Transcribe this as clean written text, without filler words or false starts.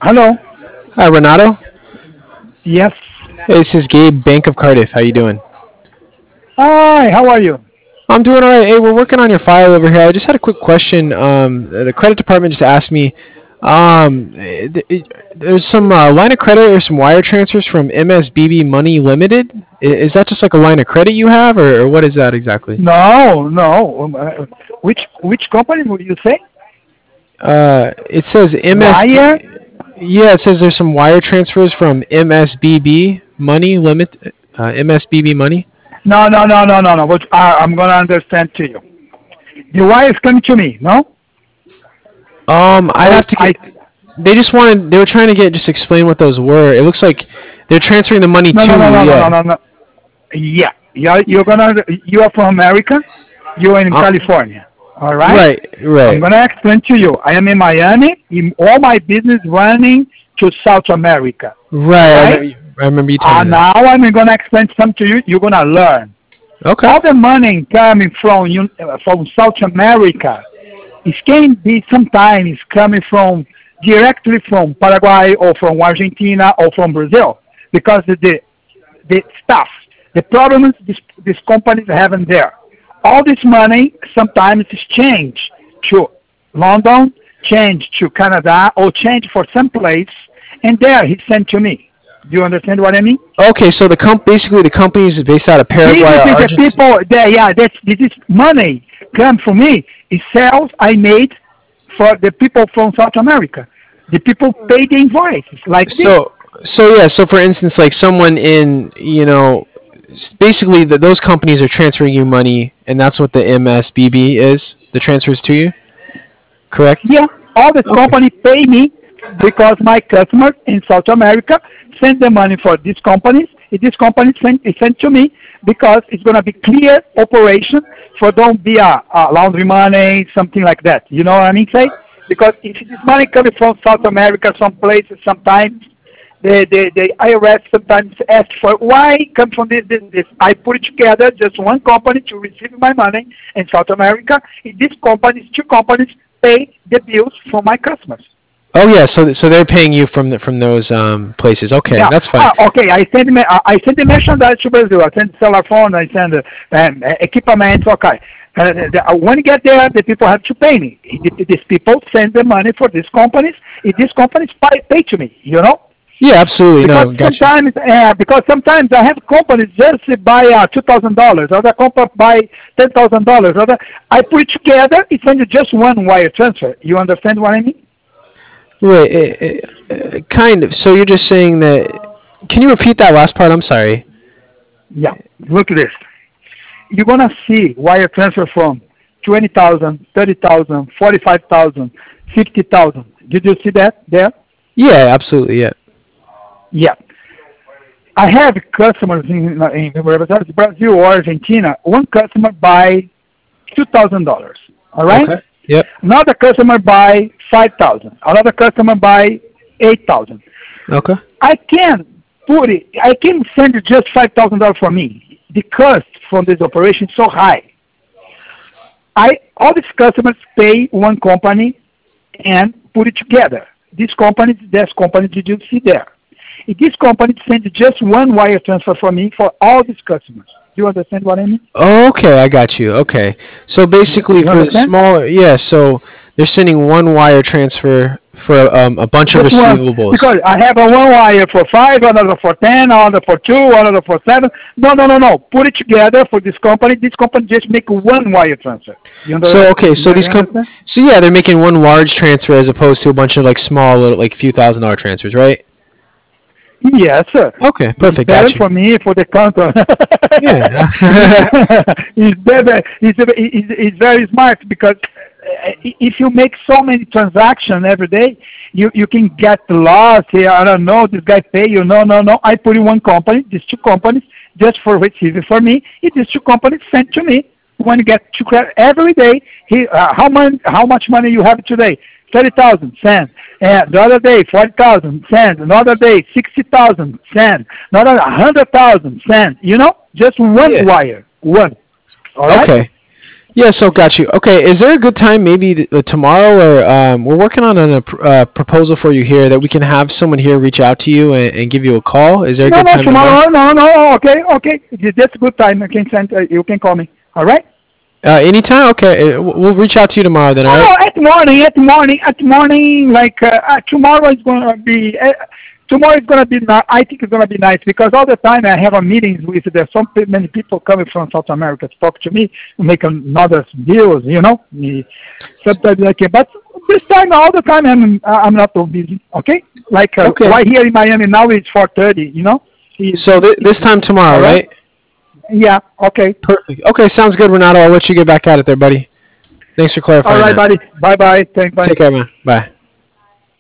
Hello. Hi, Renato. Yes. Hey, this is Gabe, Bank of Cardiff. How you doing? Hi. How are you? I'm doing all right. Hey, we're working on your file over here. I just had a quick question. The credit department just asked me. There's some line of credit or some wire transfers from MSBB Money Limited. Is that just like a line of credit you have, or what is that exactly? No, no. Which company would you say? It says Wire? MSB. Yeah, it says there's some wire transfers from MSBB Money Limit. MSBB Money. No, no, no, no, no, no. But I'm gonna understand to you. The wire is coming to me. No. I'd Or have to I. get. They just wanted. They were trying to get just explain what those were. It looks like they're transferring the money No, to no, no, you. no, no, no, Yeah. no, no. Yeah. You're gonna. You are from America. You are in Uh, California. All right. right. I'm Right. gonna explain to you. I am in Miami. In all my business running to South America. All Right. right. I remember you told me that. Now I'm gonna explain something to you. You're gonna learn. Okay. All the money coming from South America, it can be sometimes coming from directly from Paraguay or from Argentina or from Brazil because the stuff, the problems these companies have in there. All this money sometimes is changed to London, change to Canada, or change for some place, and there he sent to me. Do you understand what I mean? Okay. So basically the company is based out of This Paraguay is or the Argentina. people that yeah, this is money come from me. It's sales I made for the people from South America. The people pay the invoices like this. So yeah. So for instance, like someone in basically those companies are transferring you money, and that's what the MSBB is. The transfers to you. Correct. Yeah, all the Okay. company pay me because my customers in South America send the money for these companies. If this company send to me because it's gonna be clear operation for don't be a laundry money, something like that. You know what I mean? Say because if this money coming from South America, some places sometimes the IRS sometimes ask for why come from this. I put it together just one company to receive my money in South America. In these companies, two companies pay the bills for my customers. Oh yeah, so they're paying you from those places. Okay, Yeah. that's fine. Okay. I send the merchandise to Brazil. I send cellular phone. I send equipment. Okay. When you get there, the people have to pay me. These people send the money for these companies. If these companies pay to me, you know. Yeah, absolutely. Because No, gotcha. sometimes I have companies just buy $2,000, other company buy $10,000. Other I put it together. It's only just one wire transfer. You understand what I mean? Wait, kind of. So you're just saying that? Can you repeat that last part? I'm sorry. Yeah. Look at this. You're gonna see wire transfer from 20,000, 30,000, 45,000, 50,000. Did you see that there? Yeah, absolutely. Yeah. Yeah. I have customers in Brazil or Argentina. One customer buy $2,000. All right. Okay. Yep. Another customer buy 5,000. Another customer buy 8,000. Okay. I can put it. I can send you just $5,000 for me. The cost from this operation is so high. I all these customers pay one company and put it together. This company, this company, did you see there? If this company sends just one wire transfer for me for all these customers. Do you understand what I mean? Okay, I got you. Okay. So basically, You for the understand? smaller, yeah. So they're sending one wire transfer for a bunch of Just one, receivables. because I have a one wire for five, another for 10, another for two, another for seven. No, no, no, no. Put it together for this company. This company just make one wire transfer. You So understand? okay, so You understand? so yeah, they're making one large transfer as opposed to a bunch of like small, little, like few $1,000 transfers, right? Yes, sir. Okay, It's perfect. better Got you. for me for the counter. Yeah. It's better. It's very smart because if you make so many transactions every day, you can get lost here. I don't know. This guy pay you. No, no, no. I put in one company. These two companies just for receiving for me. If these two companies send to me when you get to credit every day. How much money you have today? 30,000 send. And the other day 40,000 send. Another day 60,000 send. Another 100,000 send. You know, just one Yeah. wire, one. All right. Okay. Yeah, so got you. Okay, is there a good time maybe tomorrow or we're working on a proposal for you here that we can have someone here reach out to you and give you a call? Is there a No, good no, time tomorrow? tomorrow. No, no. Okay, okay. That's a good time. You can send. You can call me. All right. Anytime? Okay, we'll reach out to you tomorrow then, No, all no. right? At morning. Like tomorrow is gonna be. Tomorrow is gonna be. I think it's gonna be nice because all the time I have a meetings with. There's many people coming from South America to talk to me, to make another deals. Sometimes like. But this time, all the time, I'm not so busy. Okay. Like Okay. right here in Miami now it's 4:30. So this time tomorrow, All right. right? Yeah. Okay. Perfect. Okay, sounds good, Renato. I'll let you get back at it there, buddy. Thanks for All clarifying right, that. buddy. Bye bye. Thanks. Bye. Take care, man. Bye.